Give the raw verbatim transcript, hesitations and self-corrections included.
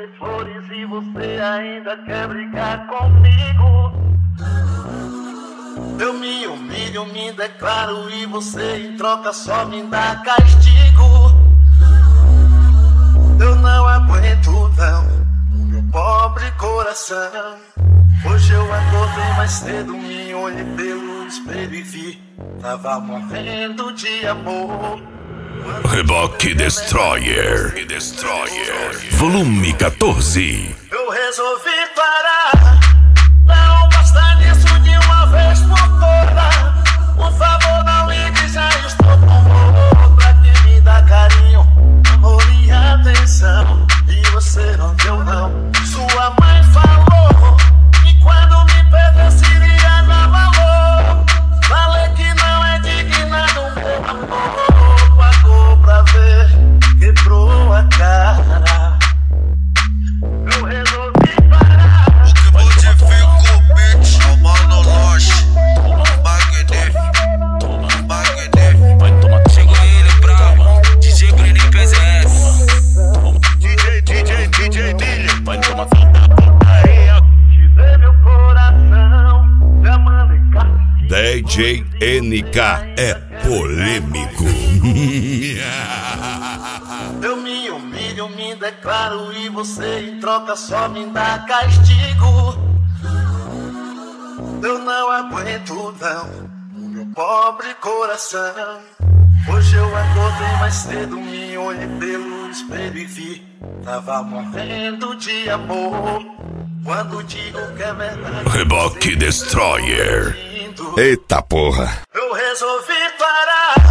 de flores e você ainda quer brigar comigo. Eu me humilho, me declaro e você em troca só me dá castigo. Eu não aguento não, meu pobre coração. Hoje eu acordei mais cedo, me olhei pelo espelho e vi, tava morrendo de amor. Reboque Destroyer, Destroyer, volume quatorze. Eu resolvi parar, não basta nisso de uma vez por todas. Por favor não ligue, já estou com outra que me dá carinho, amor e atenção. E você não deu não, sua mãe falou que quando me perdesse iria dar valor. Falei que não é digna do meu amor. Pagou pra ver, quebrou a cara. Eu resolvi parar. O que modificou o beat é o Mano Loche, magnífico, magnífico. Chegou ele bravo, D J Bruninho P Z S, D J, D J, D J Nilha. Vai tomar aí, ó. Te dei meu coração, já mandei carta. D J N K é polêmico. Eu me humilho, me declaro e você em troca só me dá castigo. Eu não aguento não, o meu pobre coração. Hoje eu acordei mais cedo, me olhei pelo espelho e vi, tava morrendo de amor. Quando digo que é verdade, Reboque Destroyer. lindo. Eita porra. Eu resolvi parar,